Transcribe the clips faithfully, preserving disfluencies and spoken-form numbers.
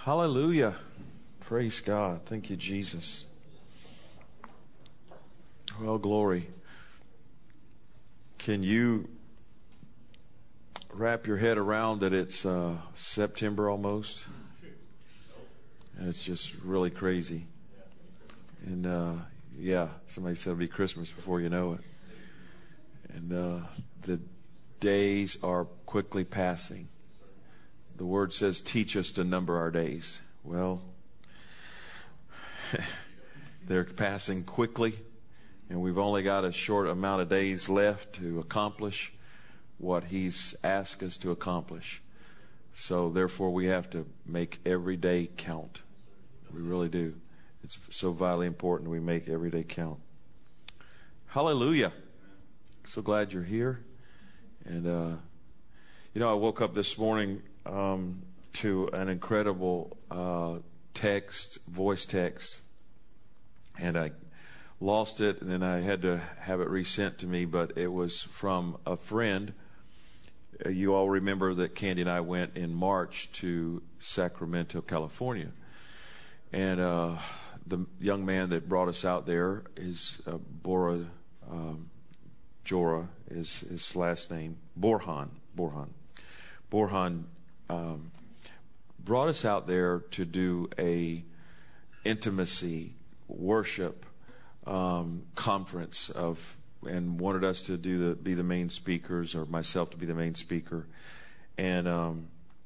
Hallelujah. Praise God. Thank you, Jesus. Well, glory. Can you wrap your head around that it's uh, September almost? And it's just really crazy. And uh, yeah, somebody said it'll be Christmas before you know it. And uh, the days are quickly passing. The word says, teach us to number our days. Well, they're passing quickly, and we've only got a short amount of days left to accomplish what He's asked us to accomplish. So therefore, we have to make every day count. We really do. It's so vitally important we make every day count. Hallelujah. So glad you're here. And, uh, you know, I woke up this morning um, to an incredible uh, text, voice text. And I lost it, and then I had to have it resent to me. But it was from a friend. Uh, you all remember that Candy and I went in March to Sacramento, California. And uh, the young man that brought us out there is uh, Bora um, Jora is his last name. Borhan. Borhan. Borhan um, brought us out there to do a intimacy worship um, conference of, and wanted us to do the be the main speakers, or myself to be the main speaker, and um,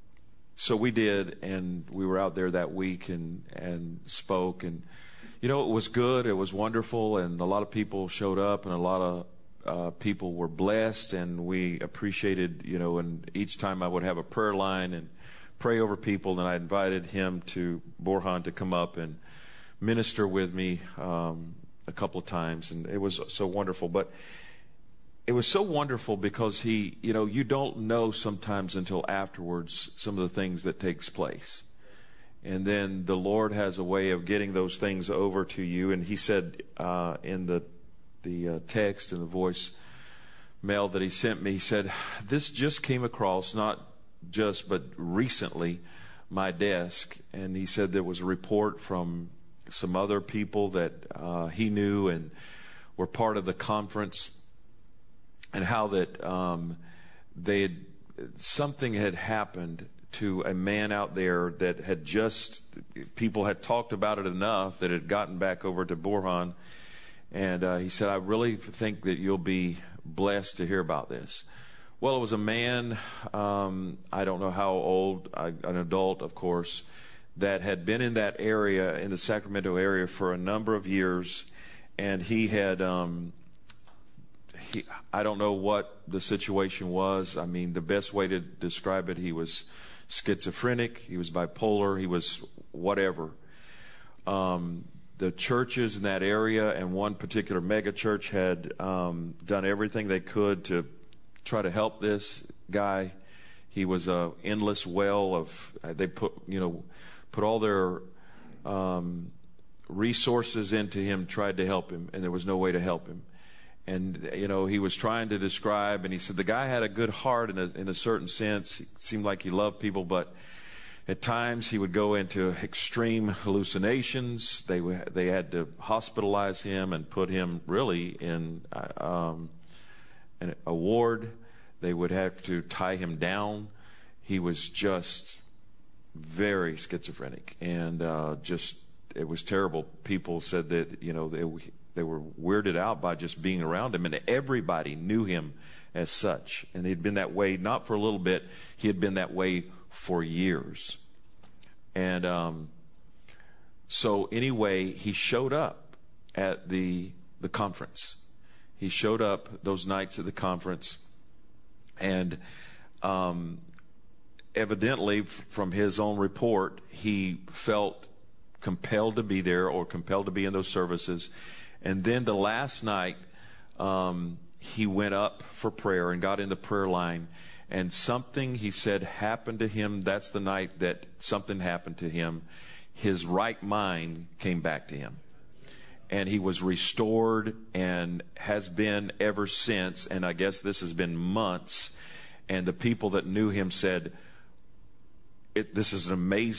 so we did, and we were out there that week and and spoke, and you know, it was good, it was wonderful, and a lot of people showed up, and a lot of uh, people were blessed, and we appreciated, you know, and each time I would have a prayer line and pray over people, and I invited him to Borhan to come up and minister with me um, a couple of times, and it was so wonderful. But it was so wonderful because he, you know, you don't know sometimes until afterwards some of the things that takes place. And then the Lord has a way of getting those things over to you. And he said uh, in the the uh, text and the voice mail that he sent me, he said, this just came across, not just, but recently, my desk. And he said there was a report from some other people that uh, he knew and were part of the conference, and how that um, they had, something had happened to a man out there that had just, people had talked about it enough that it had gotten back over to Borhan. And uh, he said, I really think that you'll be blessed to hear about this. Well, it was a man, um, I don't know how old, I, an adult, of course, that had been in that area, in the Sacramento area, for a number of years. And he had, um, he, I don't know what the situation was. I mean, the best way to describe it, he was schizophrenic, he was bipolar, he was whatever. Um, the churches in that area, and one particular mega church, had um, done everything they could to try to help this guy. He was a endless well of, they put, you know, put all their um, resources into him, tried to help him, and there was no way to help him. And, you know, he was trying to describe, and he said the guy had a good heart in a, in a certain sense. It seemed like he loved people, but at times he would go into extreme hallucinations. They they had to hospitalize him and put him really in um, an, a ward. They would have to tie him down. He was just very schizophrenic, and uh, just, it was terrible. People said that, you know, they they were weirded out by just being around him, and everybody knew him as such. And he'd been that way not for a little bit; he had been that way for years. And um, so anyway, he showed up at the the conference. He showed up those nights at the conference, and um, evidently, from his own report, he felt compelled to be there, or compelled to be in those services. And then the last night, um, he went up for prayer and got in the prayer line. And something, he said, happened to him. That's the night that something happened to him. His right mind came back to him. And he was restored, and has been ever since. And I guess this has been months. And the people that knew him said, it, this is amazing.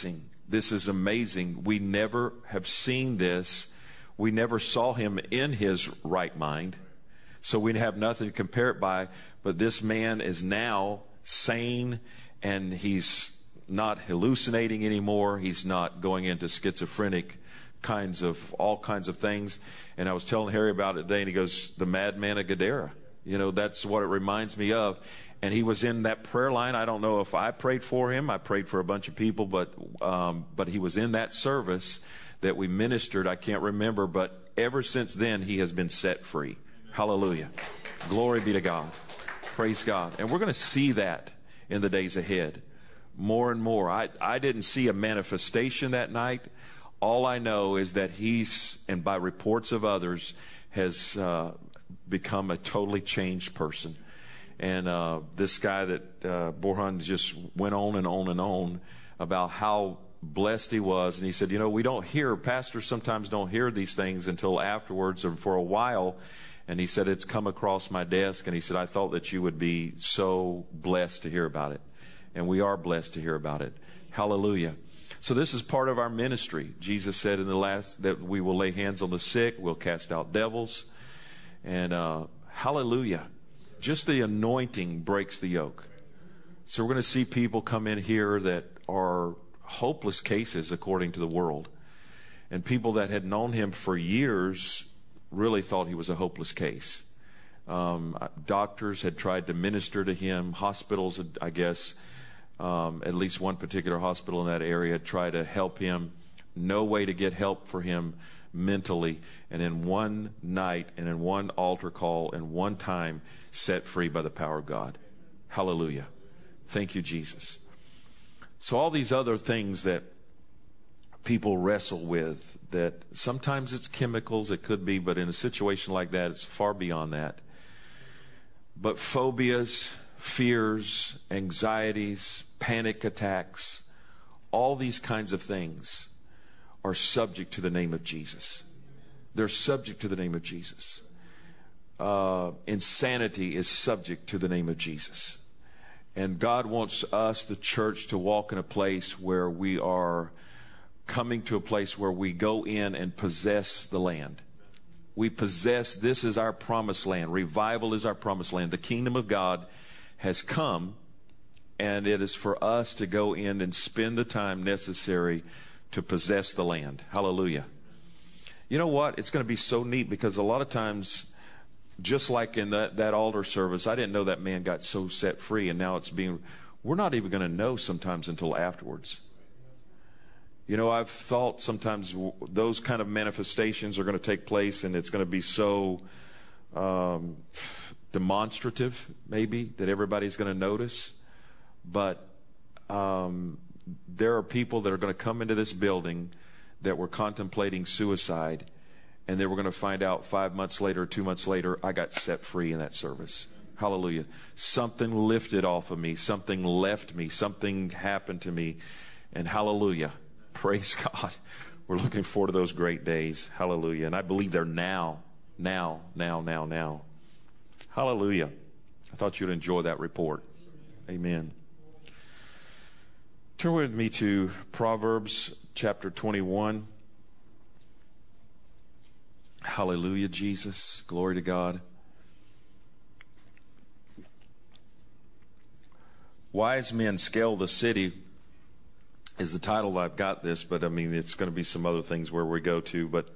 This is amazing. We never have seen this. We never saw him in his right mind. So we have nothing to compare it by. But this man is now sane, and he's not hallucinating anymore. He's not going into schizophrenic kinds of, all kinds of things. And I was telling Harry about it today, and he goes, the madman of Gadara. You know, that's what it reminds me of. And he was in that prayer line. I don't know if I prayed for him. I prayed for a bunch of people, but um, but he was in that service that we ministered. I can't remember, but ever since then, he has been set free. Hallelujah. Glory be to God. Praise God. And we're going to see that in the days ahead more and more. I, I didn't see a manifestation that night. All I know is that he's, and by reports of others, has uh, become a totally changed person. And uh, this guy that uh, Borhan just went on and on and on about how blessed he was. And he said, you know, we don't hear, pastors sometimes don't hear these things until afterwards or for a while. And he said, it's come across my desk. And he said, I thought that you would be so blessed to hear about it. And we are blessed to hear about it. Hallelujah. So this is part of our ministry. Jesus said in the last that we will lay hands on the sick, we'll cast out devils. And uh, hallelujah. Just the anointing breaks the yoke. So we're going to see people come in here that are hopeless cases according to the world. And people that had known him for years really thought he was a hopeless case. Um, doctors had tried to minister to him. Hospitals, had, I guess, um, at least one particular hospital in that area had tried to help him. No way to get help for him mentally. And in one night and in one altar call and one time, set free by the power of God. Hallelujah. Thank you, Jesus. So all these other things that people wrestle with, that sometimes it's chemicals, it could be, but in a situation like that, it's far beyond that. But phobias, fears, anxieties, panic attacks, all these kinds of things are subject to the name of Jesus. They're subject to the name of Jesus. Uh, insanity is subject to the name of Jesus. And God wants us, the church, to walk in a place where we are coming to a place where we go in and possess the land. We possess, this is our promised land. Revival is our promised land. The kingdom of God has come, and it is for us to go in and spend the time necessary to possess the land. Hallelujah. You know what? It's going to be so neat, because a lot of times, just like in that, that altar service, I didn't know that man got so set free, and now it's being, we're not even going to know sometimes until afterwards. You know, I've thought sometimes those kind of manifestations are going to take place, and it's going to be so um, demonstrative, maybe, that everybody's going to notice. But um, there are people that are going to come into this building that were contemplating suicide, and they were going to find out five months later, two months later, I got set free in that service. Hallelujah. Something lifted off of me. Something left me. Something happened to me. And hallelujah. Praise God. We're looking forward to those great days. Hallelujah. And I believe they're now, now, now, now, now. Hallelujah. I thought you'd enjoy that report. Amen. Turn with me to Proverbs chapter twenty-one. Hallelujah, Jesus. Glory to God. Wise men scale the city is the title. I've got this, but I mean, it's going to be some other things where we go to. But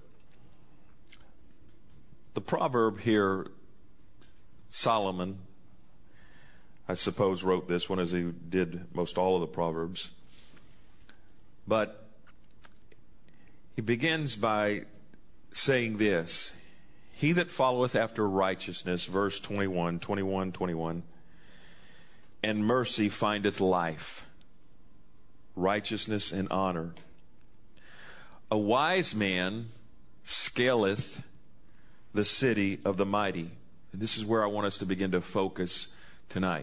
the proverb here, Solomon, I suppose, wrote this one, as he did most all of the Proverbs. But he begins by saying this: he that followeth after righteousness, verse twenty-one, twenty-one, twenty-one, and mercy findeth life, righteousness and honor. A wise man scaleth the city of the mighty. And this is where I want us to begin to focus tonight.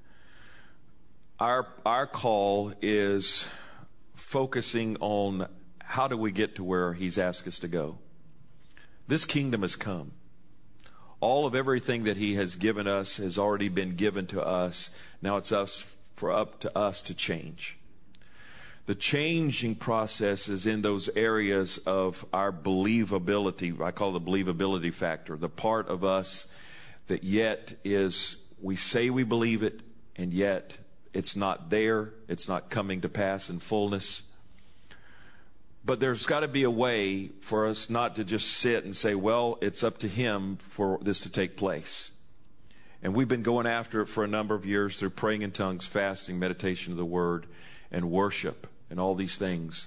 Our, our call is focusing on how do we get to where he's asked us to go. This kingdom has come. All of everything that he has given us has already been given to us. Now it's us for up to us to change. The changing process is in those areas of our believability. I call it the believability factor. The part of us that yet is, we say we believe it, and yet it's not there. It's not coming to pass in fullness. But there's got to be a way for us not to just sit and say, well, it's up to Him for this to take place. And we've been going after it for a number of years through praying in tongues, fasting, meditation of the Word, and worship, and all these things.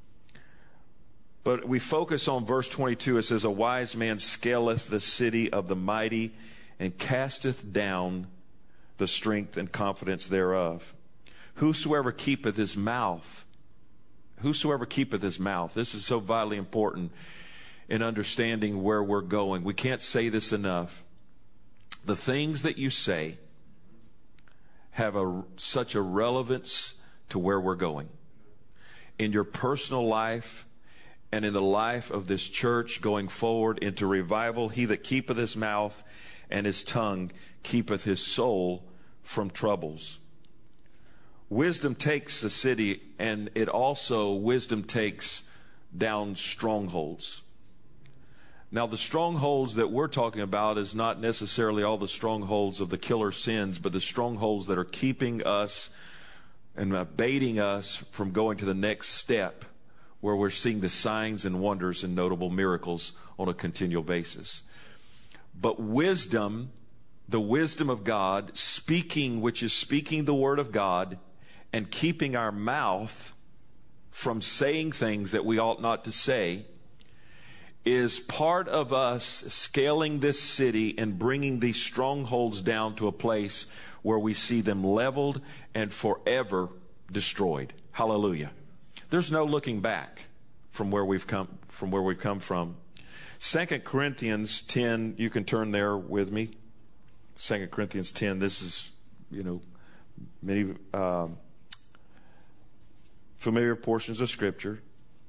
But we focus on verse twenty-two. It says, a wise man scaleth the city of the mighty, and casteth down the strength and confidence thereof. Whosoever keepeth his mouth, whosoever keepeth his mouth. This is so vitally important in understanding where we're going. We can't say this enough. The things that you say have a, such a relevance to where we're going. In your personal life and in the life of this church going forward into revival, he that keepeth his mouth and his tongue keepeth his soul from troubles. Wisdom takes the city, and it also, wisdom takes down strongholds. Now, the strongholds that we're talking about is not necessarily all the strongholds of the killer sins, but the strongholds that are keeping us and abating us from going to the next step, where we're seeing the signs and wonders and notable miracles on a continual basis. But wisdom, the wisdom of God, speaking, which is speaking the word of God, and keeping our mouth from saying things that we ought not to say, is part of us scaling this city and bringing these strongholds down to a place where we see them leveled and forever destroyed. Hallelujah. There's no looking back from where we've come from where we've come from. Second Corinthians ten, you can turn there with me. Second Corinthians ten, this is, you know, many um, familiar portions of Scripture.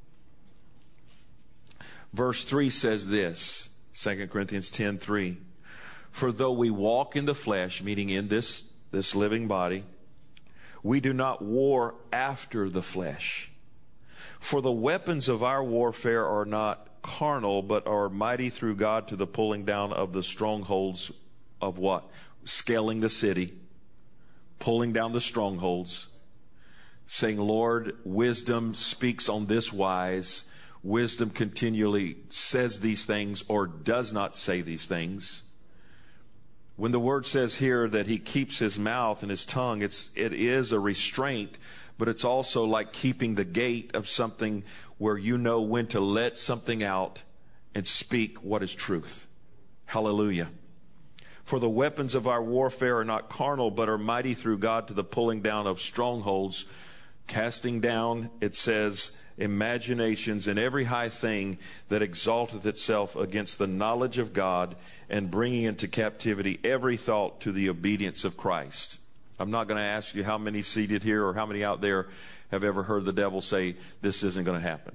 Verse three says this, Second Corinthians ten three. For though we walk in the flesh, meaning in this, this living body, we do not war after the flesh. For the weapons of our warfare are not carnal, but are mighty through God to the pulling down of the strongholds of what? Scaling the city, pulling down the strongholds, saying, Lord, wisdom speaks on this wise. Wisdom continually says these things or does not say these things. When the word says here that he keeps his mouth and his tongue, it's, it is a restraint, but it's also like keeping the gate of something where you know when to let something out and speak what is truth. Hallelujah. For the weapons of our warfare are not carnal, but are mighty through God to the pulling down of strongholds, casting down, it says, imaginations and every high thing that exalteth itself against the knowledge of God, and bringing into captivity every thought to the obedience of Christ. I'm not going to ask you how many seated here or how many out there have ever heard the devil say, this isn't going to happen,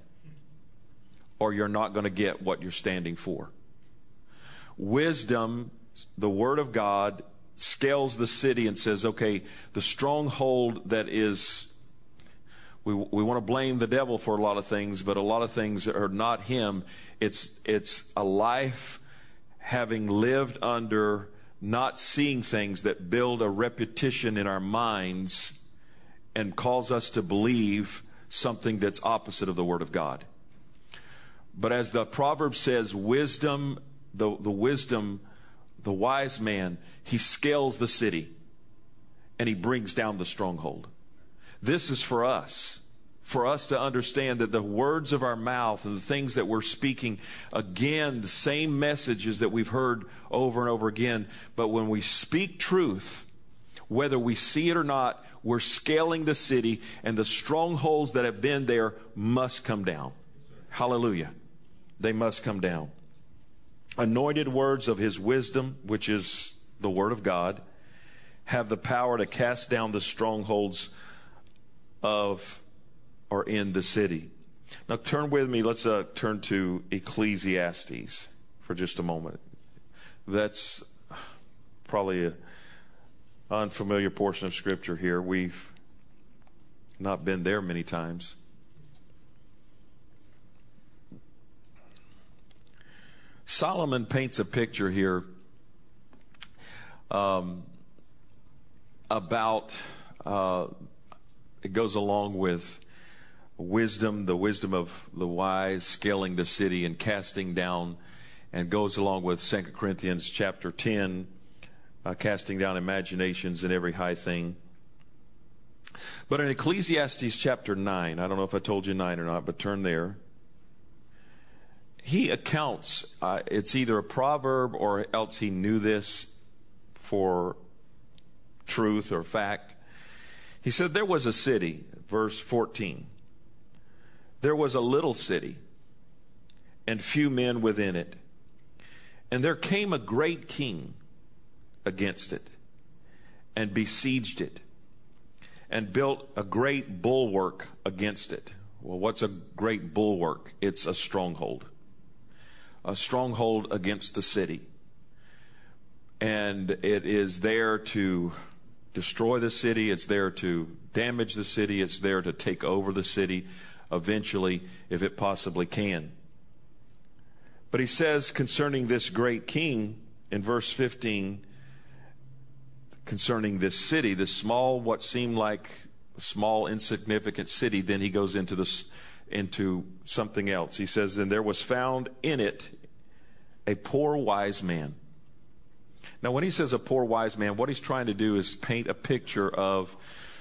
or you're not going to get what you're standing for. Wisdom, the Word of God, scales the city and says, okay, the stronghold that is, we we want to blame the devil for a lot of things, but a lot of things are not him. It's it's a life having lived under not seeing things that build a repetition in our minds and cause us to believe something that's opposite of the Word of God. But as the proverb says, wisdom, the, the wisdom, the wise man, he scales the city and he brings down the stronghold. This is for us, for us to understand that the words of our mouth and the things that we're speaking, again, the same messages that we've heard over and over again, but when we speak truth, whether we see it or not, we're scaling the city, and the strongholds that have been there must come down. Hallelujah. They must come down. Anointed words of his wisdom, which is the Word of God, have the power to cast down the strongholds of or in the city. Now turn with me, let's uh, turn to Ecclesiastes for just a moment. That's probably an unfamiliar portion of Scripture here. We've not been there many times. Solomon paints a picture here um, about, uh, it goes along with wisdom, the wisdom of the wise, scaling the city and casting down, and goes along with Second Corinthians chapter ten, uh, casting down imaginations and every high thing. But in Ecclesiastes chapter nine, I don't know if I told you nine or not, but turn there. He accounts, uh, it's either a proverb or else he knew this for truth or fact. He said, there was a city, verse fourteen. There was a little city and few men within it. And there came a great king against it and besieged it and built a great bulwark against it. Well, what's a great bulwark? It's a stronghold. A stronghold against a city. And it is there to destroy the city. It's there to damage the city. It's there to take over the city eventually, if it possibly can. But he says concerning this great king in verse fifteen, concerning this city, this small, what seemed like a small, insignificant city, then he goes into this, into something else. He says, and there was found in it a poor wise man. Now, when he says a poor wise man, what he's trying to do is paint a picture of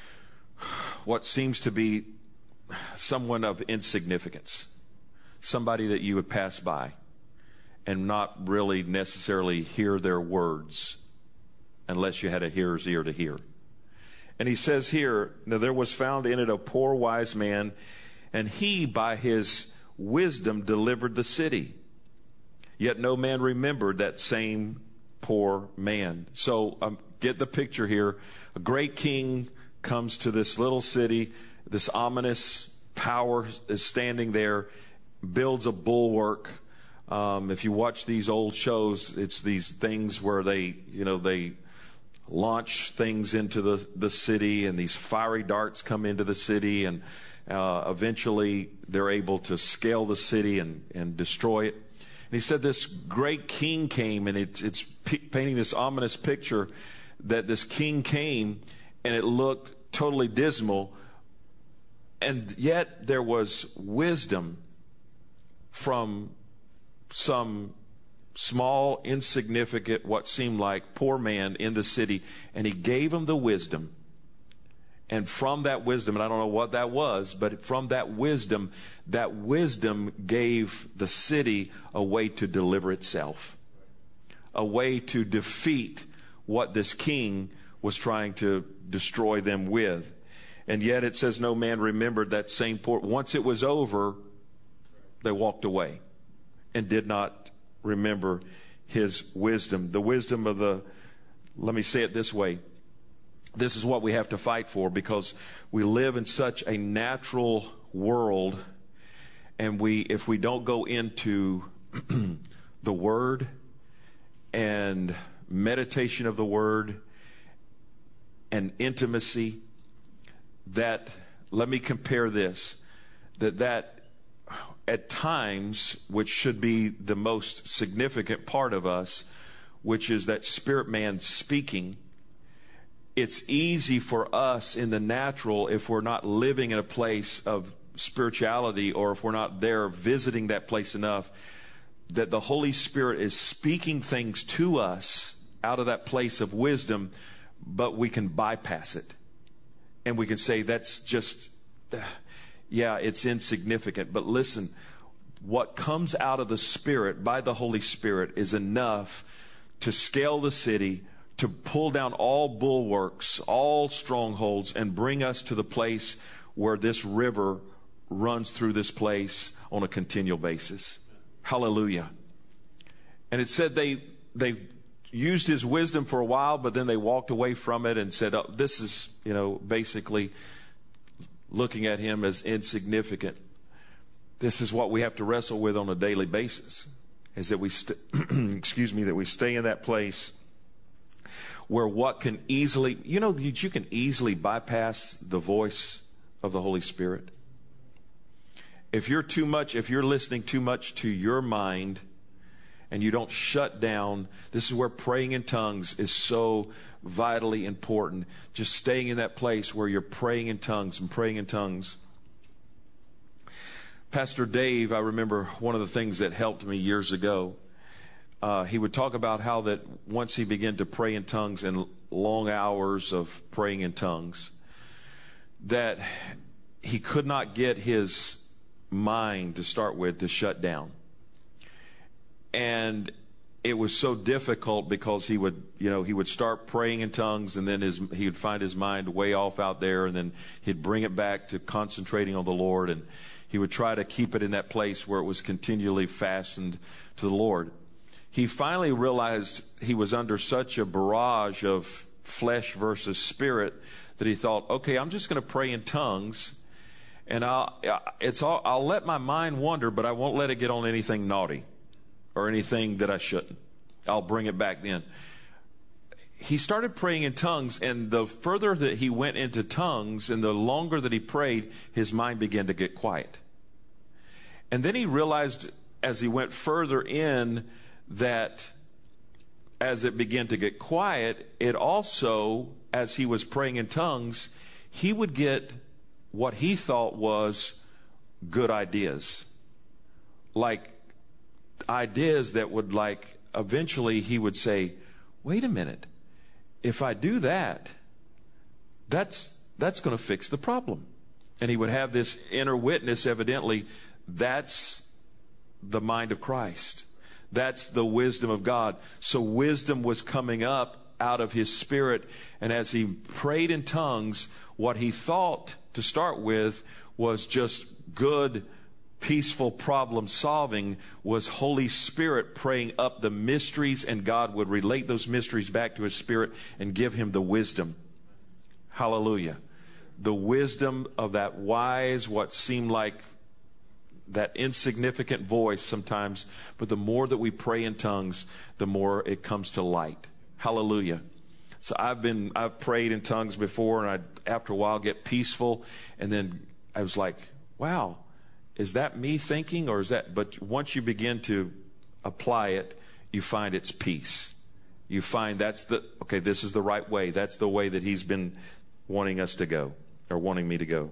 what seems to be someone of insignificance, somebody that you would pass by and not really necessarily hear their words unless you had a hearer's ear to hear. And he says here, now there was found in it a poor wise man, and he by his wisdom delivered the city. Yet no man remembered that same poor man. So um, get the picture here. A great king comes to this little city. This ominous power is standing there, builds a bulwark. Um, if you watch these old shows, it's these things where they, you know, they launch things into the, the city, and these fiery darts come into the city, and uh, eventually they're able to scale the city and, and destroy it. And he said this great king came, and it's, it's p- painting this ominous picture that this king came, and it looked totally dismal. And yet there was wisdom from some small, insignificant, what seemed like poor man in the city, and he gave him the wisdom. And from that wisdom, and I don't know what that was, but from that wisdom, that wisdom gave the city a way to deliver itself, a way to defeat what this king was trying to destroy them with. And yet it says no man remembered that same poor. Once it was over, they walked away and did not remember his wisdom. The wisdom of the, let me say it this way. This is what we have to fight for, because we live in such a natural world, and we, if we don't go into the Word and meditation of the Word and intimacy, that, let me compare this, that that at times, which should be the most significant part of us, which is that spirit man speaking, it's easy for us in the natural, if we're not living in a place of spirituality, or if we're not there visiting that place enough, that the Holy Spirit is speaking things to us out of that place of wisdom, but we can bypass it. And we can say, that's just, yeah, it's insignificant. But listen, what comes out of the Spirit by the Holy Spirit is enough to scale the city, to pull down all bulwarks, all strongholds, and bring us to the place where this river runs through this place on a continual basis. Hallelujah. And it said they they used his wisdom for a while, but then they walked away from it and said, oh, this is, you know, basically looking at him as insignificant. This is what we have to wrestle with on a daily basis, is that we, st- excuse me, that we stay in that place where what can easily, you know, you can easily bypass the voice of the Holy Spirit. If you're too much, if you're listening too much to your mind and you don't shut down, this is where praying in tongues is so vitally important. Just staying in that place where you're praying in tongues and praying in tongues. Pastor Dave, I remember one of the things that helped me years ago. Uh, he would talk about how that once he began to pray in tongues and long hours of praying in tongues, that he could not get his mind to start with to shut down. And it was so difficult because he would, you know, he would start praying in tongues and then his, he would find his mind way off out there, and then he'd bring it back to concentrating on the Lord, and he would try to keep it in that place where it was continually fastened to the Lord. He finally realized he was under such a barrage of flesh versus spirit that he thought, okay, I'm just going to pray in tongues, and I'll, it's all, I'll let my mind wander, but I won't let it get on anything naughty or anything that I shouldn't. I'll bring it back then. He started praying in tongues, and the further that he went into tongues and the longer that he prayed, his mind began to get quiet. And then he realized as he went further in that as it began to get quiet, it also, as he was praying in tongues, he would get what he thought was good ideas. Like ideas that would, like, eventually he would say, wait a minute, if I do that, that's that's going to fix the problem. And he would have this inner witness, evidently, that's the mind of Christ. That's the wisdom of God. So wisdom was coming up out of his spirit, and as he prayed in tongues, what he thought to start with was just good, peaceful problem solving, was Holy Spirit praying up the mysteries, and God would relate those mysteries back to his spirit and give him the wisdom. Hallelujah. The wisdom of that wise, what seemed like that insignificant voice sometimes, but the more that we pray in tongues, the more it comes to light. Hallelujah. So I've been, I've prayed in tongues before, and I, after a while, get peaceful, and then I was like, wow, is that me thinking, or is that, but once you begin to apply it, you find it's peace. You find that's the, okay, this is the right way. That's the way that he's been wanting us to go, or wanting me to go.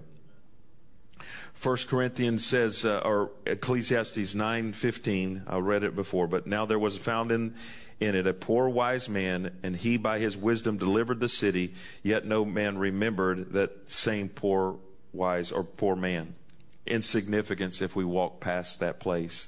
First Corinthians says, uh, or Ecclesiastes nine fifteen, I read it before, but now there was found in, in it a poor wise man, and he by his wisdom delivered the city, yet no man remembered that same poor wise or poor man. Insignificance if we walk past that place.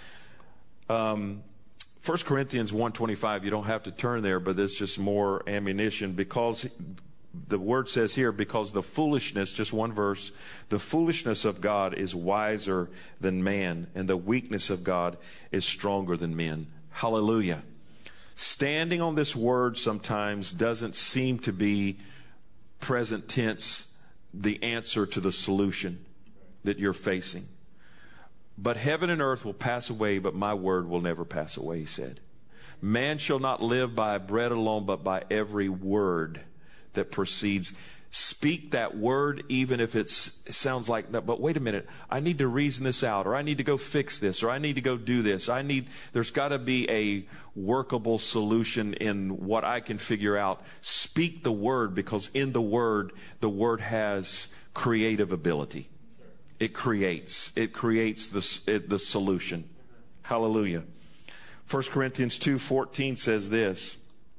Um, First Corinthians one twenty-five, you don't have to turn there, but there's just more ammunition, because the word says here, because the foolishness, just one verse, the foolishness of God is wiser than man, and the weakness of God is stronger than men. Hallelujah. Standing on this word sometimes doesn't seem to be present tense the answer to the solution that you're facing. But heaven and earth will pass away, but my word will never pass away, he said. Man shall not live by bread alone, but by every word that proceeds. Speak that word, even if it's, it sounds like, no, but wait a minute, I need to reason this out, or I need to go fix this, or I need to go do this. I need, there's got to be a workable solution in what I can figure out. Speak the word, because in the word, the word has creative ability. It creates. It creates the, it, the solution. Hallelujah. First Corinthians two fourteen says this,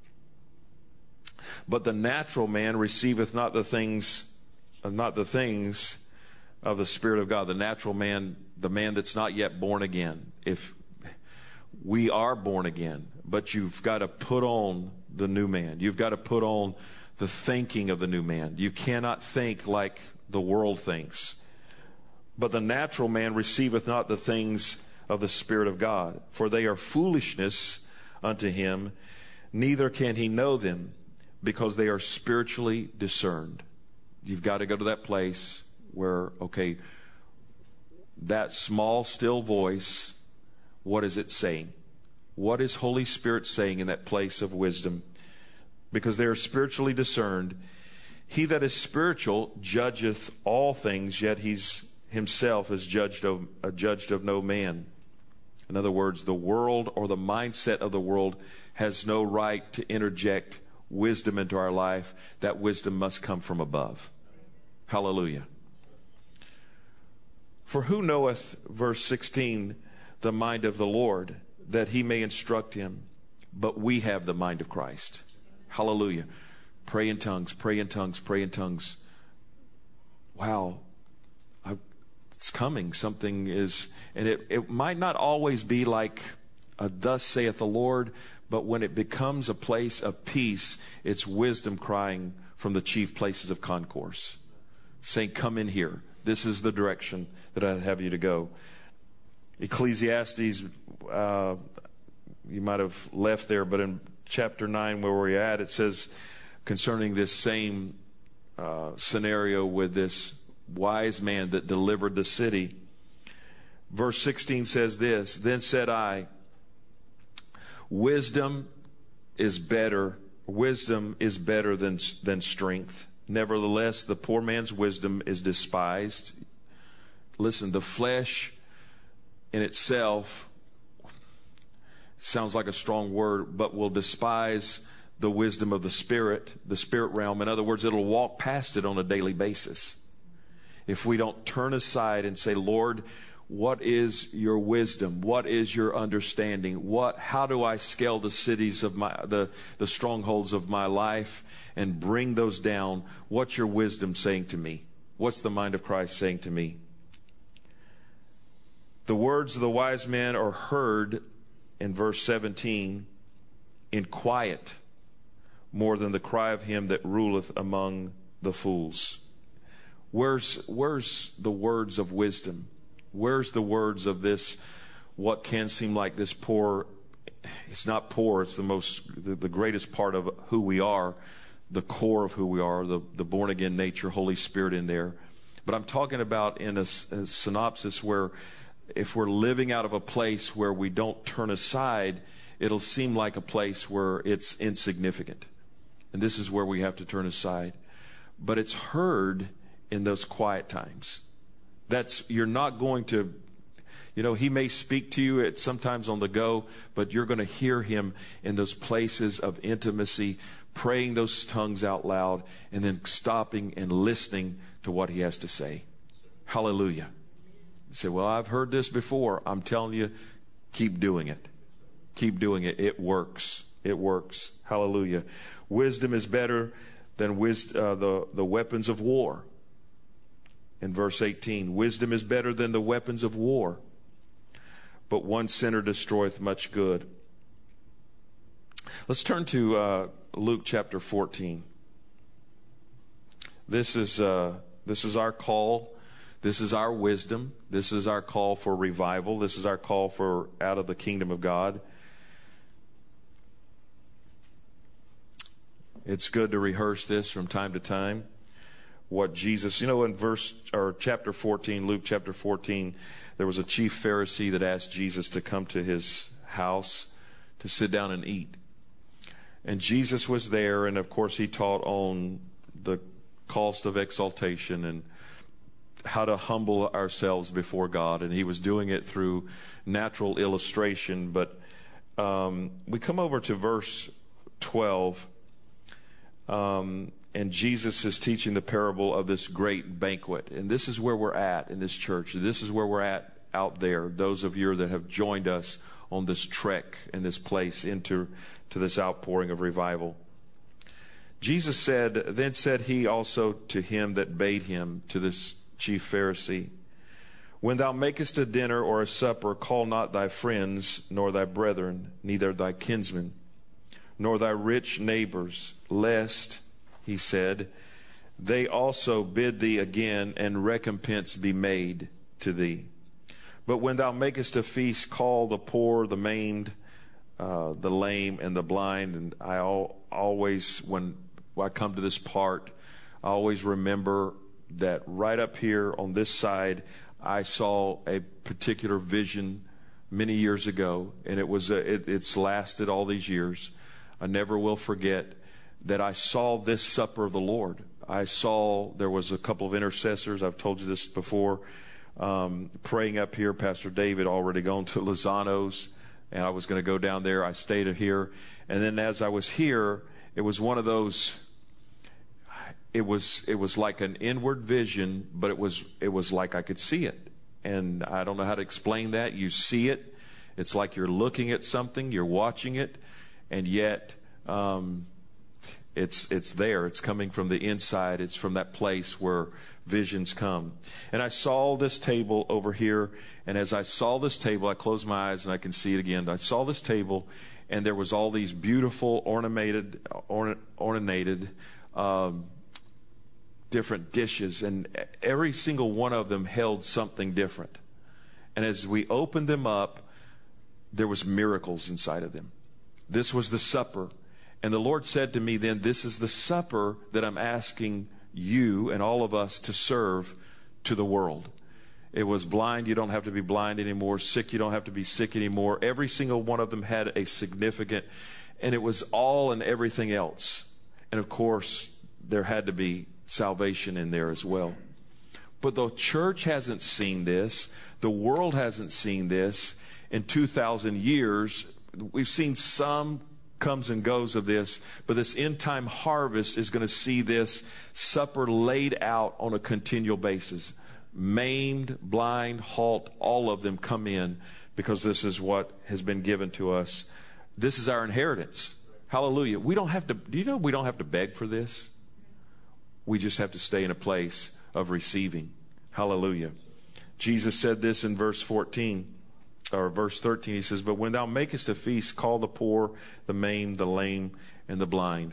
but the natural man receiveth not the things, not the things of the Spirit of God. The natural man, the man that's not yet born again. If we are born again, but you've got to put on the new man. You've got to put on the thinking of the new man. You cannot think like the world thinks. But the natural man receiveth not the things of the Spirit of God, for they are foolishness unto him, neither can he know them, because they are spiritually discerned. You've got to go to that place where, okay, that small, still voice, what is it saying? What is Holy Spirit saying in that place of wisdom? Because they are spiritually discerned. He that is spiritual judgeth all things, yet he's himself is judged of, uh, judged of no man. In other words, the world or the mindset of the world has no right to interject wisdom into our life. That wisdom must come from above. Hallelujah. For who knoweth, verse sixteen, the mind of the Lord, that he may instruct him? But we have the mind of Christ. Hallelujah. Pray in tongues, pray in tongues, pray in tongues. Wow. I, it's coming. Something is, and it, it might not always be like a thus saith the Lord, but when it becomes a place of peace, it's wisdom crying from the chief places of concourse, saying, come in here. This is the direction that I'd have you to go. Ecclesiastes, uh, you might have left there, but in chapter nine where we're at, it says concerning this same uh, scenario with this wise man that delivered the city. Verse sixteen says this, then said I, wisdom is better, wisdom is better than, than strength. Nevertheless, the poor man's wisdom is despised. Listen, the flesh in itself sounds like a strong word, but will despise the wisdom of the spirit, the spirit realm. In other words, it'll walk past it on a daily basis. If we don't turn aside and say, Lord, what is your wisdom? What is your understanding? What, how do I scale the cities of my, the, the strongholds of my life and bring those down? What's your wisdom saying to me? What's the mind of Christ saying to me? The words of the wise man are heard in verse seventeen in quiet more than the cry of him that ruleth among the fools. Where's, where's the words of wisdom? Where's the words of this, what can seem like this poor, it's not poor, it's the most, the, the greatest part of who we are, the core of who we are, the, the born again nature, Holy Spirit in there. But I'm talking about in a, a synopsis where if we're living out of a place where we don't turn aside, it'll seem like a place where it's insignificant. And this is where we have to turn aside. But it's heard in those quiet times. That's, you're not going to, you know, he may speak to you at sometimes on the go, but you're going to hear him in those places of intimacy, praying those tongues out loud, and then stopping and listening to what he has to say. Hallelujah. You say, well, I've heard this before. I'm telling you, keep doing it. Keep doing it. It works. It works. Hallelujah. Wisdom is better than wis- uh, the, the weapons of war. In verse eighteen, wisdom is better than the weapons of war, but one sinner destroyeth much good. Let's turn to uh, Luke chapter fourteen. This is uh, this is our call. This is our wisdom. This is our call for revival. This is our call for out of the kingdom of God. It's good to rehearse this from time to time. What Jesus, you know, in verse or chapter fourteen, Luke chapter fourteen, there was a chief Pharisee that asked Jesus to come to his house to sit down and eat. And Jesus was there, and of course he taught on the cost of exaltation and how to humble ourselves before God. And he was doing it through natural illustration. But um, we come over to verse twelve. Um, and Jesus is teaching the parable of this great banquet. And this is where we're at in this church. This is where we're at out there. Those of you that have joined us on this trek in this place into to this outpouring of revival. Jesus said, then said he also to him that bade him, to this chief Pharisee, when thou makest a dinner or a supper, call not thy friends, nor thy brethren, neither thy kinsmen, nor thy rich neighbors, lest, he said, they also bid thee again, and recompense be made to thee. But when thou makest a feast, call the poor, the maimed, uh, the lame, and the blind. And I al- always, when I come to this part, I always remember that right up here on this side, I saw a particular vision many years ago, and it was a, it, it's lasted all these years. I never will forget that I saw this supper of the Lord. I saw there was a couple of intercessors. I've told you this before. Um, praying up here. Pastor David already gone to Lozano's, and I was going to go down there. I stayed here. And then as I was here, it was one of those, it was, it was like an inward vision, but it was, it was like I could see it. And I don't know how to explain that. You see it. It's like you're looking at something, you're watching it, and yet um, it's it's there. It's coming from the inside. It's from that place where visions come. And I saw this table over here, and as I saw this table, I closed my eyes and I can see it again. I saw this table, and there was all these beautiful ornamented, orna- ornated um, different dishes, and every single one of them held something different. And as we opened them up, there was miracles inside of them. This was the supper. And the Lord said to me then, this is the supper that I'm asking you and all of us to serve to the world. It was blind, you don't have to be blind anymore. Sick, you don't have to be sick anymore. Every single one of them had a significant, and it was all and everything else. And of course, there had to be salvation in there as well. But the church hasn't seen this. The world hasn't seen this. In two thousand years, we've seen some comes and goes of this, but this end time harvest is going to see this supper laid out on a continual basis. Maimed, blind, halt, all of them come in because this is what has been given to us. This is our inheritance. Hallelujah. We don't have to, do you know we don't have to beg for this? We just have to stay in a place of receiving. Hallelujah. Jesus said this in verse fourteen. Or verse thirteen, he says, but when thou makest a feast, call the poor, the maimed, the lame, and the blind.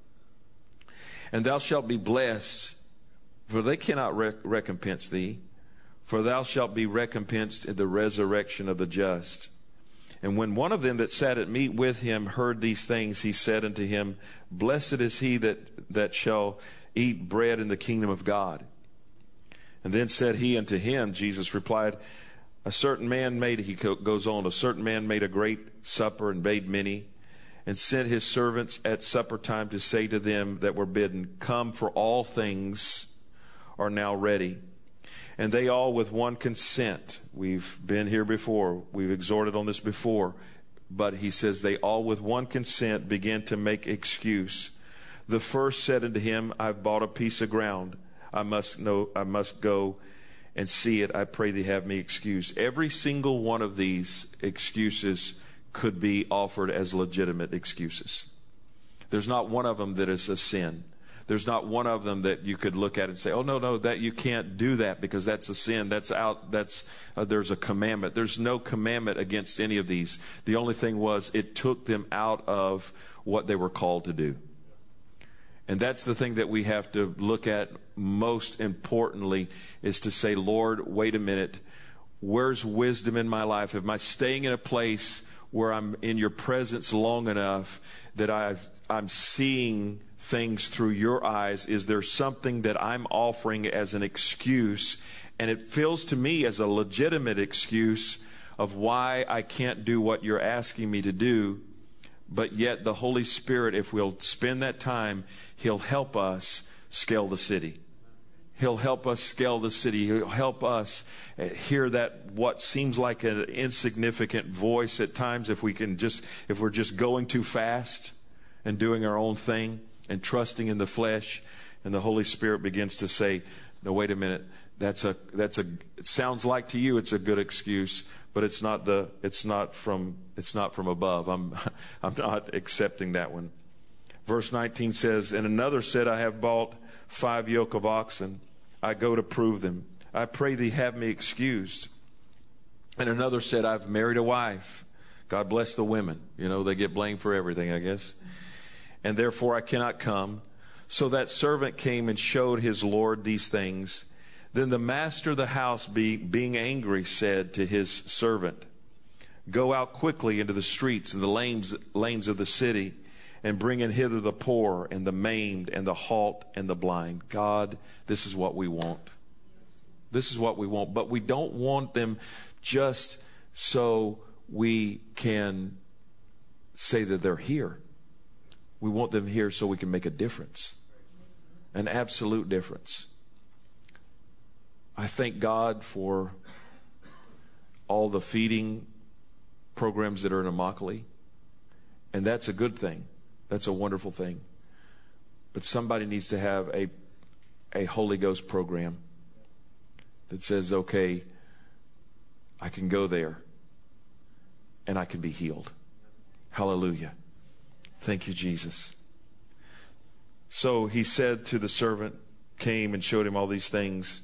And thou shalt be blessed, for they cannot rec- recompense thee, for thou shalt be recompensed in the resurrection of the just. And when one of them that sat at meat with him heard these things, he said unto him, blessed is he that, that shall eat bread in the kingdom of God. And then said he unto him, Jesus replied, A certain man made, he goes on, a certain man made a great supper and bade many, and sent his servants at supper time to say to them that were bidden, come, for all things are now ready. And they all with one consent, we've been here before, we've exhorted on this before, but he says they all with one consent began to make excuse. The first said unto him, I've bought a piece of ground, I must know, I must go and see it. I pray thee have me excused. Every single one of these excuses could be offered as legitimate excuses. There's not one of them that is a sin. There's not one of them that you could look at and say, oh, no, no, that you can't do that because that's a sin. That's out. That's uh, there's a commandment. There's no commandment against any of these. The only thing was it took them out of what they were called to do. And that's the thing that we have to look at most importantly, is to say, Lord, wait a minute. Where's wisdom in my life? Am I staying in a place where I'm in your presence long enough that I've, I'm seeing things through your eyes? Is there something that I'm offering as an excuse? And it feels to me as a legitimate excuse of why I can't do what you're asking me to do. But yet the Holy Spirit, if we'll spend that time, He'll help us scale the city. He'll help us scale the city. He'll help us hear that what seems like an insignificant voice at times, if we can just, if we're just going too fast and doing our own thing and trusting in the flesh, and the Holy Spirit begins to say, no, wait a minute. That's a, that's a, it sounds like to you it's a good excuse, but it's not the, it's not from, it's not from above. I'm, I'm not accepting that one. Verse nineteen says, and another said, I have bought five yoke of oxen. I go to prove them. I pray thee have me excused. And another said, I've married a wife. God bless the women. You know, they get blamed for everything, I guess. And therefore I cannot come. So that servant came and showed his Lord these things. Then the master of the house, be, being angry, said to his servant, go out quickly into the streets and the lanes, lanes of the city, and bring in hither the poor and the maimed and the halt and the blind. God, this is what we want. This is what we want. But we don't want them just so we can say that they're here. We want them here so we can make a difference. An absolute difference. I thank God for all the feeding programs that are in Immokalee. And that's a good thing. That's a wonderful thing. But somebody needs to have a, a Holy Ghost program that says, okay, I can go there and I can be healed. Hallelujah. Thank you, Jesus. So he said to the servant, came and showed him all these things.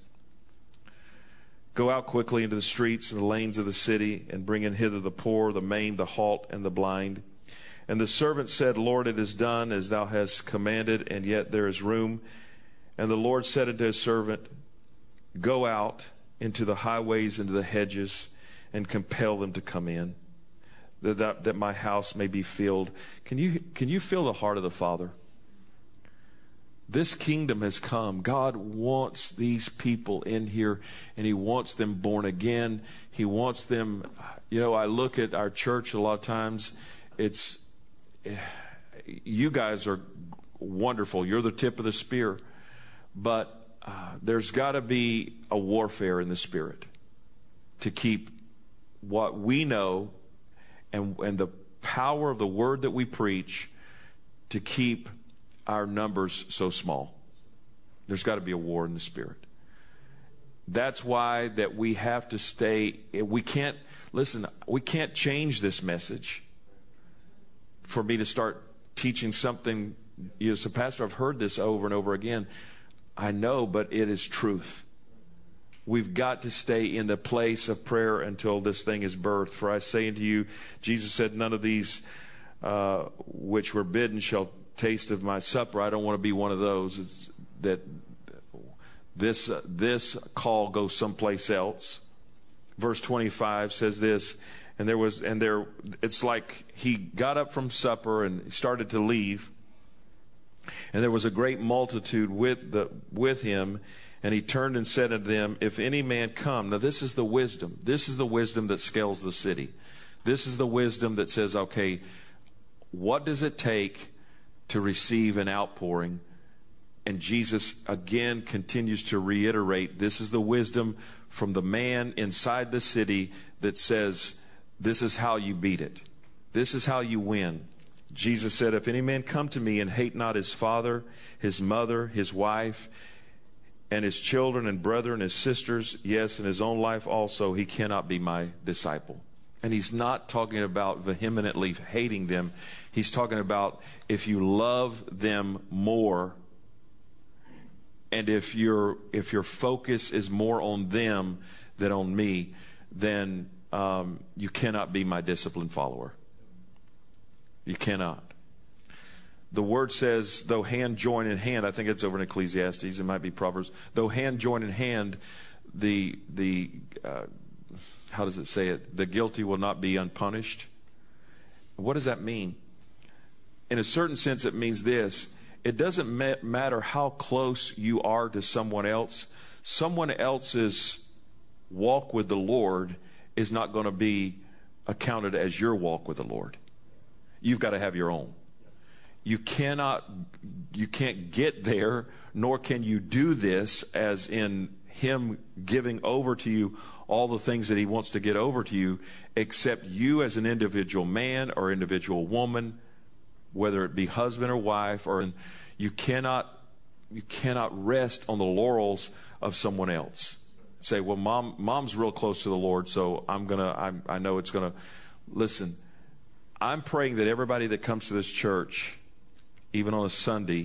Go out quickly into the streets and the lanes of the city and bring in hither the poor, the maimed, the halt, and the blind. And the servant said, Lord, it is done as thou hast commanded, and yet there is room. And the Lord said unto his servant, go out into the highways, into the hedges, and compel them to come in, that, that, that my house may be filled. Can you, can you feel the heart of the Father? This kingdom has come. God wants these people in here, and he wants them born again. He wants them, you know, I look at our church a lot of times. It's, you guys are wonderful. You're the tip of the spear. But uh, there's got to be a warfare in the spirit to keep what we know and, and the power of the word that we preach to keep our numbers so small. There's got to be a war in the spirit. That's why that we have to stay. We can't, listen, we can't change this message. For me to start teaching something, you know, so Pastor, I've heard this over and over again. I know, but it is truth. We've got to stay in the place of prayer until this thing is birthed. For I say unto you, Jesus said, none of these uh, which were bidden shall taste of my supper. I don't want to be one of those. It's that this uh, this call goes someplace else. Verse twenty-five says this, and there was and there it's like he got up from supper and started to leave, and there was a great multitude with the with him, and he turned and said unto them, if any man come. Now this is the wisdom. This is the wisdom that scales the city. This is the wisdom that says, okay, what does it take to receive an outpouring? And Jesus again continues to reiterate, this is the wisdom from the man inside the city that says, this is how you beat it. This is how you win. Jesus said, if any man come to me and hate not his father, his mother, his wife, and his children and brethren, his sisters, yes, and his own life also, he cannot be my disciple. And he's not talking about vehemently hating them. He's talking about if you love them more, and if your if your focus is more on them than on me, then um, you cannot be my disciplined follower. You cannot. The word says, though hand join in hand, I think it's over in Ecclesiastes, it might be Proverbs, though hand join in hand, the the uh, how does it say it? The guilty will not be unpunished. What does that mean? In a certain sense, it means this. It doesn't ma- matter how close you are to someone else. Someone else's walk with the Lord is not going to be accounted as your walk with the Lord. You've got to have your own. You cannot, you can't get there, nor can you do this as in him giving over to you all the things that he wants to get over to you, except you as an individual man or individual woman, whether it be husband or wife, or you cannot you cannot rest on the laurels of someone else. Say, well, mom mom's real close to the Lord, so I'm gonna I'm, I know it's gonna. Listen, I'm praying that everybody that comes to this church, even on a Sunday,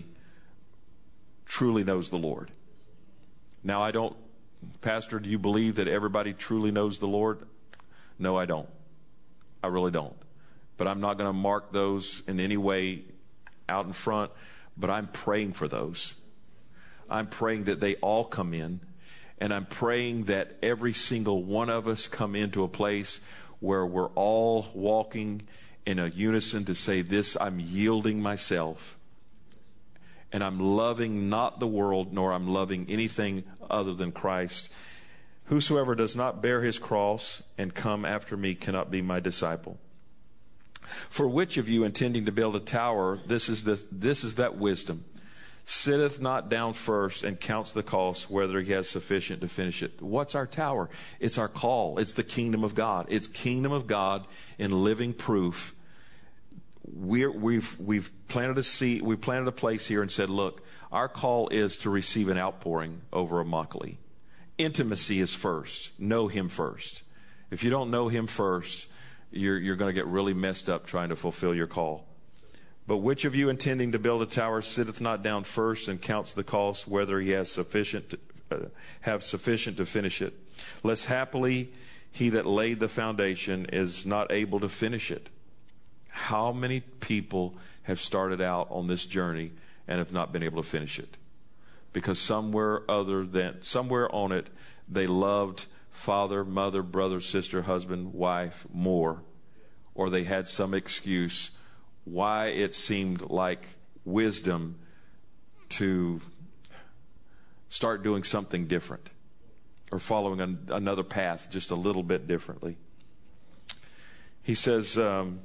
truly knows the Lord. Now, I don't, Pastor, do you believe that everybody truly knows the Lord? No, I don't. I really don't. But I'm not going to mark those in any way out in front, but I'm praying for those. I'm praying that they all come in, and I'm praying that every single one of us come into a place where we're all walking in a unison to say this, I'm yielding myself, and I'm loving not the world, nor I'm loving anything other than Christ. Whosoever does not bear his cross and come after me cannot be my disciple. For which of you intending to build a tower, this is the, this is that wisdom, sitteth not down first and counts the cost, whether he has sufficient to finish it. What's our tower? It's our call. It's the kingdom of God. It's kingdom of God in living proof. We're, we've we've planted a seed. We planted a place here and said, look, our call is to receive an outpouring over Immokalee. Intimacy is first. Know him first. If you don't know him first, you're you're going to get really messed up trying to fulfill your call. But which of you intending to build a tower sitteth not down first and counts the cost, whether he has sufficient to, uh, have sufficient to finish it? Lest happily he that laid the foundation is not able to finish it. How many people have started out on this journey and have not been able to finish it? Because somewhere other than somewhere on it, they loved father, mother, brother, sister, husband, wife more, or they had some excuse why it seemed like wisdom to start doing something different or following an, another path just a little bit differently. He says, um,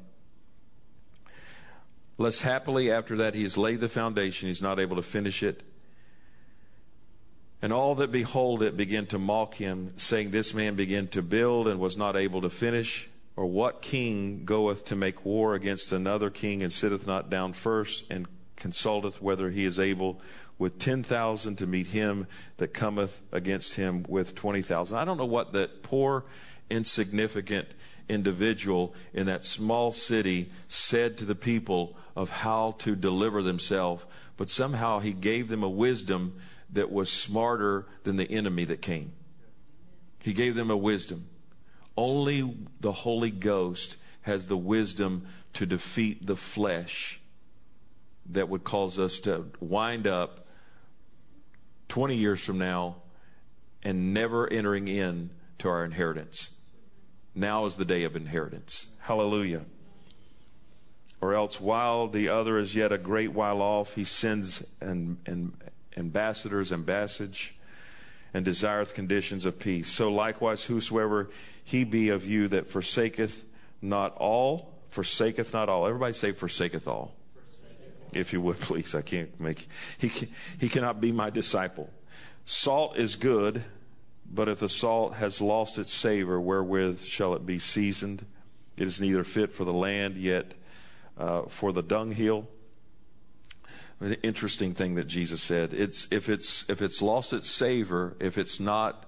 lest happily after that he has laid the foundation, he's not able to finish it. And all that behold it begin to mock him, saying, this man began to build and was not able to finish. Or what king goeth to make war against another king and sitteth not down first and consulteth whether he is able with ten thousand to meet him that cometh against him with twenty thousand? I don't know what that poor, insignificant individual in that small city said to the people of how to deliver themselves, but somehow he gave them a wisdom that was smarter than the enemy that came. He gave them a wisdom. Only the Holy Ghost has the wisdom to defeat the flesh that would cause us to wind up twenty years from now and never entering in to our inheritance. Now is the day of inheritance. Hallelujah. Or else while the other is yet a great while off, he sends an, an ambassadors, ambassage, and desireth conditions of peace. So likewise, whosoever he be of you that forsaketh not all, forsaketh not all. Everybody say forsaketh all. Forsaketh. If you would, please. I can't make, he, he cannot be my disciple. Salt is good, but if the salt has lost its savor, wherewith shall it be seasoned? It is neither fit for the land, yet uh, for the dunghill. An interesting thing that Jesus said. It's if it's if it's lost its savor, if it's not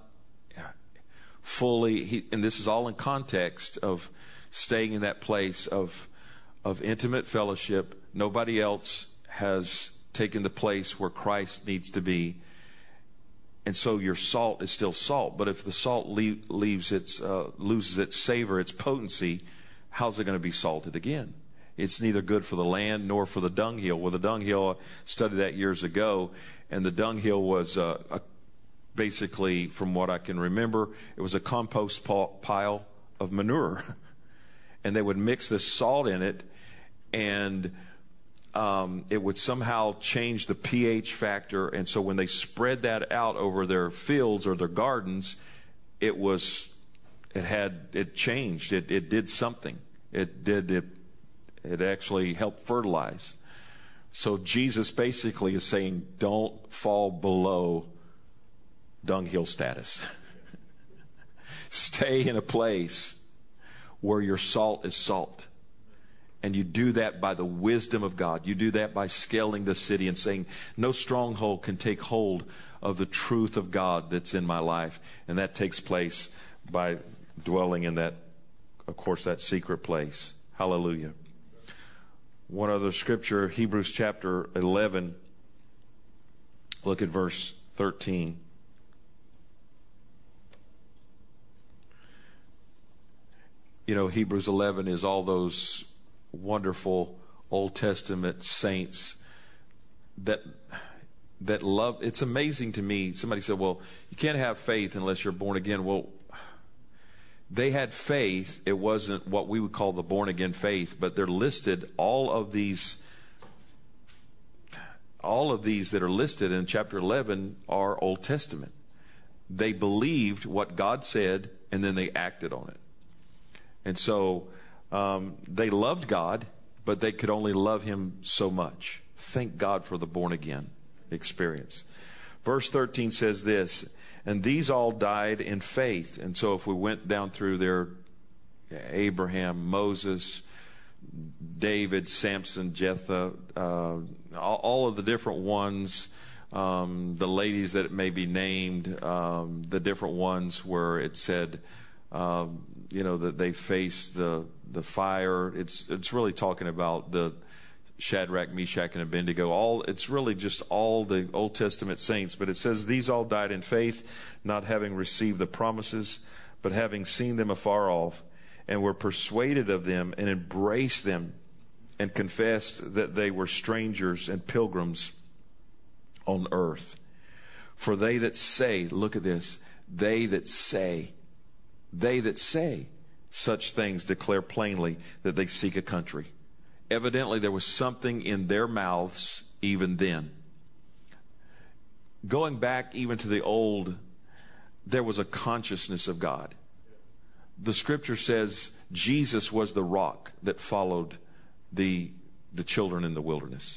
fully, he, and this is all in context of staying in that place of of intimate fellowship. Nobody else has taken the place where Christ needs to be, and so your salt is still salt. But if the salt leave, leaves its uh, loses its savor, its potency, how's it going to be salted again? It's neither good for the land nor for the dunghill. Well, the dunghill, I studied that years ago, and the dunghill was uh, a, basically, from what I can remember, it was a compost pile of manure. And they would mix this salt in it, and um, it would somehow change the pH factor. And so when they spread that out over their fields or their gardens, it was, it had, it changed. It, it did something. It did, it It actually helped fertilize. So Jesus basically is saying, don't fall below dunghill status. Stay in a place where your salt is salt. And you do that by the wisdom of God. You do that by scaling the city and saying, no stronghold can take hold of the truth of God that's in my life. And that takes place by dwelling in that, of course, that secret place. Hallelujah. One other scripture, Hebrews chapter eleven. Look at verse thirteen. You know, Hebrews eleven is all those wonderful Old Testament saints that that love. It's amazing to me. Somebody said, well, you can't have faith unless you're born again. Well, they had faith. It wasn't what we would call the born again faith, but they're listed. All of these, all of these that are listed in chapter eleven are Old Testament. They believed what God said, and then they acted on it. And so um, they loved God, but they could only love Him so much. Thank God for the born again. experience. Verse thirteen says this, and these all died in faith. And so if we went down through there, Abraham, Moses, David, Samson, Jephthah, uh, all, all of the different ones, um, the ladies that it may be named, um, the different ones where it said, um, you know, that they faced the the fire. It's it's really talking about the Shadrach, Meshach, and Abednego. All it's really just all the Old Testament saints. But it says these all died in faith, not having received the promises, but having seen them afar off, and were persuaded of them, and embraced them, and confessed that they were strangers and pilgrims on earth. For they that say, look at this, they that say, they that say such things declare plainly that they seek a country. Evidently, there was something in their mouths even then. Going back even to the old, there was a consciousness of God. The scripture says Jesus was the rock that followed the, the children in the wilderness.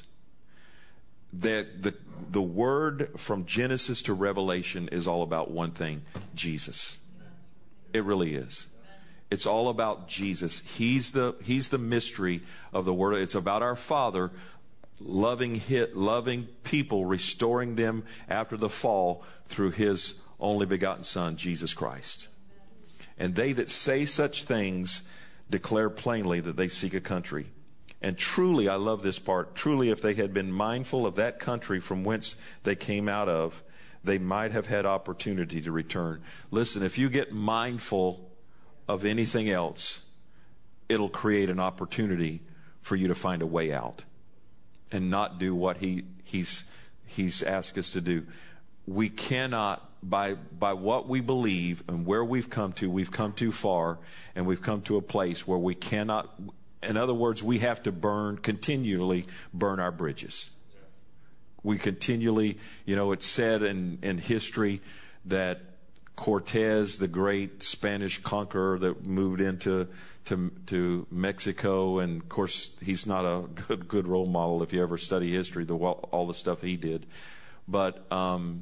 The, the, the word from Genesis to Revelation is all about one thing, Jesus. It really is. It's all about Jesus. He's the He's the mystery of the Word. It's about our Father loving hit, loving people, restoring them after the fall through His only begotten Son, Jesus Christ. And they that say such things declare plainly that they seek a country. And truly, I love this part, truly if they had been mindful of that country from whence they came out of, they might have had opportunity to return. Listen, if you get mindful of anything else, it'll create an opportunity for you to find a way out and not do what he he's he's asked us to do. We cannot, by by what we believe and where we've come to, we've come too far, and we've come to a place where we cannot, in other words, we have to burn, continually burn our bridges. We continually, you know, it's said in, in history that Cortez, the great Spanish conqueror that moved into to, to Mexico, and of course he's not a good good role model if you ever study history, the all the stuff he did. But um,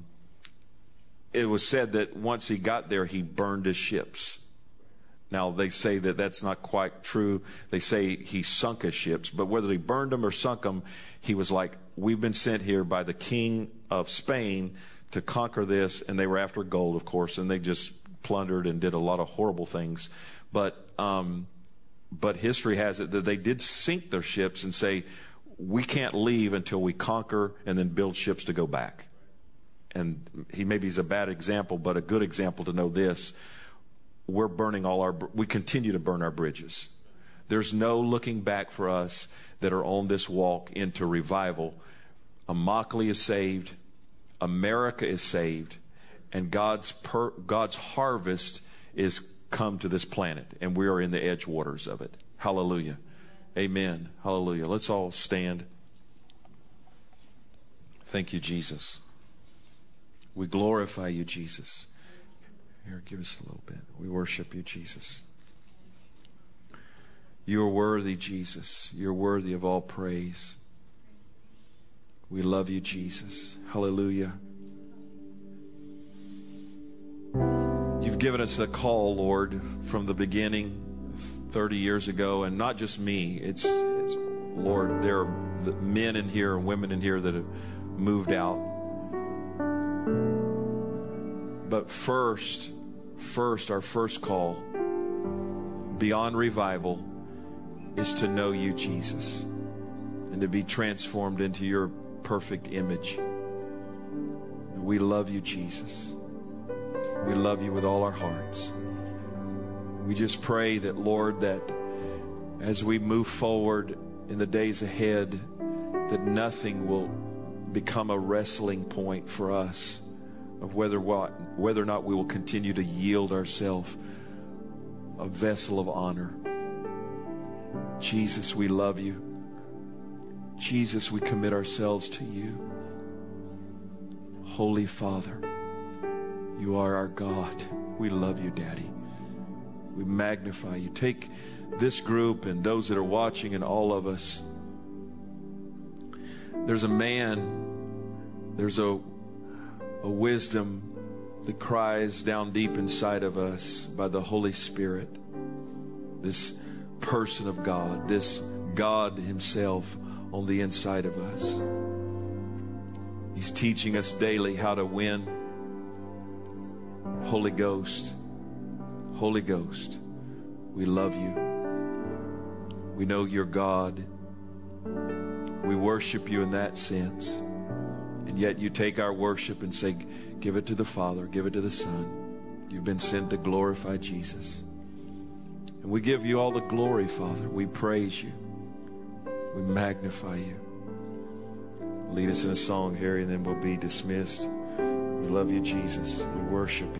it was said that once he got there, he burned his ships. Now they say that that's not quite true. They say he sunk his ships, but whether he burned them or sunk them, he was like, "We've been sent here by the king of Spain to conquer this," and they were after gold, of course, and they just plundered and did a lot of horrible things. But um, but history has it that they did sink their ships and say, "We can't leave until we conquer and then build ships to go back." And he maybe is a bad example, but a good example to know this: we're burning all our, we continue to burn our bridges. There's no looking back for us that are on this walk into revival. Immokalee is saved. America is saved, and God's per, God's harvest is come to this planet, and we are in the edge waters of it. Hallelujah. Amen. Hallelujah. Let's all stand. Thank you, Jesus. We glorify you, Jesus. Here, give us a little bit. We worship you, Jesus. You are worthy, Jesus. You're worthy of all praise. We love you, Jesus. Hallelujah. You've given us a call, Lord, from the beginning, thirty years ago, and not just me. It's, it's Lord, there are men in here and women in here that have moved out. But first, first, our first call, beyond revival, is to know you, Jesus, and to be transformed into your perfect image. We love you, Jesus. We love you with all our hearts. We just pray that, Lord, that as we move forward in the days ahead, that nothing will become a wrestling point for us of whether what, whether or not we will continue to yield ourselves a vessel of honor. Jesus, we love you. Jesus, we commit ourselves to you. Holy Father, you are our God. We love you, Daddy. We magnify you. Take this group and those that are watching and all of us. There's a man There's a, a wisdom that cries down deep inside of us by the Holy Spirit. This person of God, this God Himself on the inside of us. He's teaching us daily how to win. Holy Ghost, Holy Ghost, we love you. We know you're God. We worship you in that sense. And yet you take our worship and say, give it to the Father, give it to the Son. You've been sent to glorify Jesus. And we give you all the glory, Father. We praise you. We magnify you. Lead us in a song, Harry, and then we'll be dismissed. We love you, Jesus. We worship you.